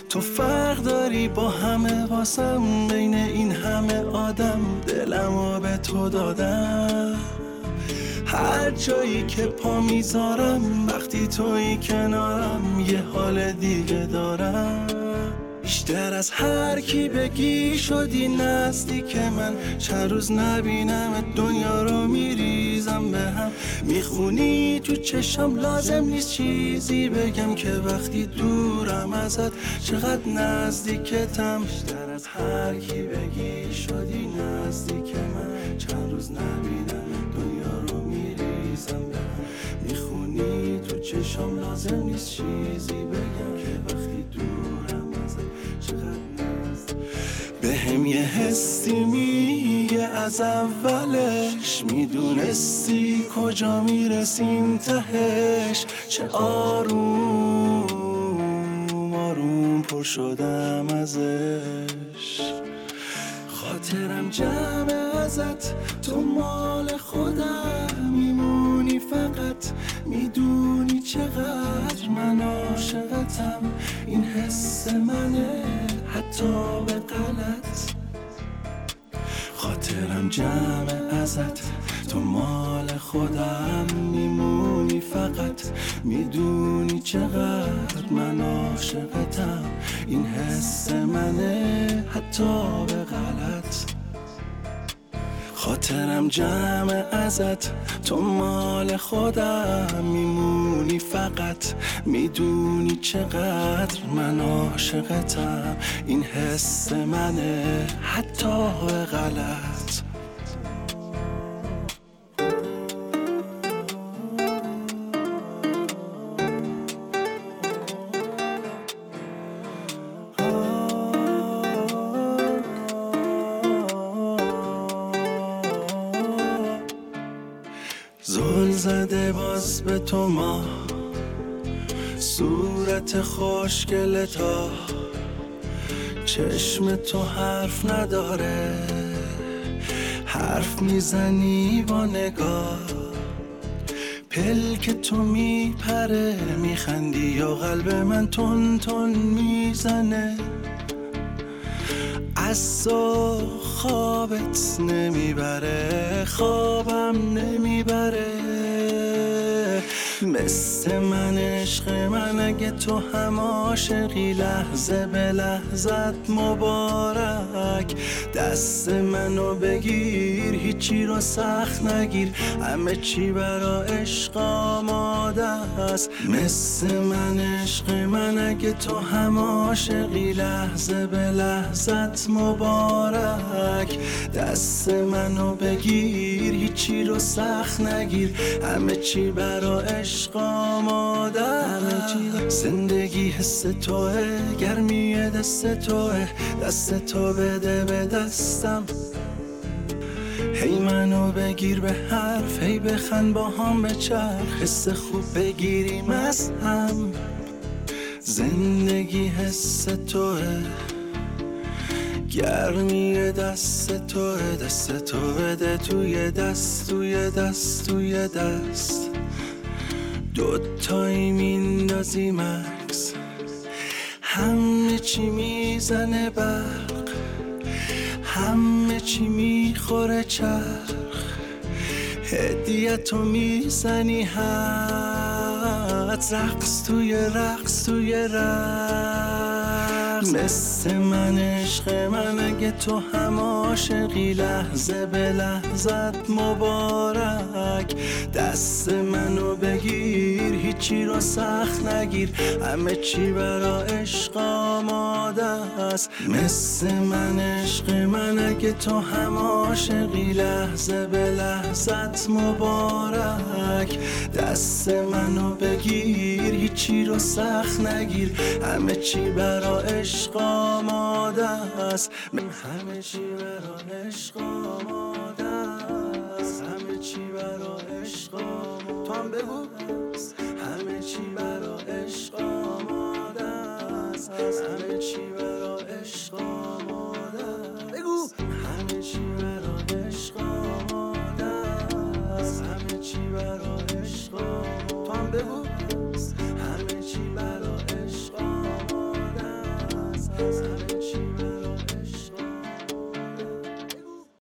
تو فرق داری با همه واسم، بین این همه آدم دلمو به تو دادم. هر جایی که پا میذارم وقتی توی کنارم یه حال دیگه دارم. بیشتر از هر کی بگی شدی نزدیک من، چند روز نبینم دنیا رو میریزم به هم. میخونی تو چشم لازم نیست چیزی بگم که وقتی دورم ازت چقدر نزدیکتم. بیشتر از هر کی بگی شدی نزدیک من، چند روز نبینم دنیا رو میریزم به هم. میخونی تو چشم لازم نیست چیزی بگم که وقتی دورم بهم یه حسی میگه از اولش، میدونستی کجا میرسیم تهش. چه آروم آروم پر شدم ازش. خاطرم جمع ازت، تو مال خودم میمونی فقط. میدونی چقدر من عاشقتم، این حس منه حتی به غلط. خاطرم جمع ازت، تو مال خودم میمونی فقط. میدونی چقدر من عاشقتم، این حس منه حتی به غلط. خاطرم جمع ازت، تو مال خودم میمونی فقط. میدونی چقدر من عاشقتم، این حس منه حتی به غلط. زل زده باز به تو ما، صورت خوشگل تا، چشم تو حرف نداره، حرف میزنی با نگاه. پلک تو میپره میخندی یا قلب من تون تون میزنه. از تو خوابت نمیبره، خوابم نمیبره. مثل من عشق من اگه تو هم عاشقی، لحظه به لحظت مبارک. دست منو بگیر هیچی رو سخت نگیر، همه چی برا عشق آماده است. مثل من عشق من اگه تو هم عاشقی، لحظه به لحظت مبارک. دست منو بگیر هیچی رو سخت نگیر، همه چی برا عشق آماده است. زندگی حس توه، گرمی دست توه، دست تو بده به دستم. هی منو بگیر به حرف، هی بخند با هم بچرخ، حس خوب بگیریم از هم. زندگی حس توه، گرمی دست توه، دست تو بده توی دست، توی دست، توی دست. دوتایی میندازی مکس، همه چی میزنه برق، همه چی میخوره چرخ. هدیتو میزنی حد، رقص توی رقص توی رقص. مثل من عشق من اگه تو هم عاشقی، لحظه به لحظت مبارک. دست منو بگیر هیچی رو سخت نگیر، همه چی برا عشق آماده است. مثل من عشق من اگه تو هم عاشقی، لحظه به لحظت مبارک. دست منو بگیر هیچی رو سخت نگیر، همه چی برا عشق آماده است. همه چی برا عشق آماده است، همه چی برا عشق آماده است. تو هم بگو همه چی برا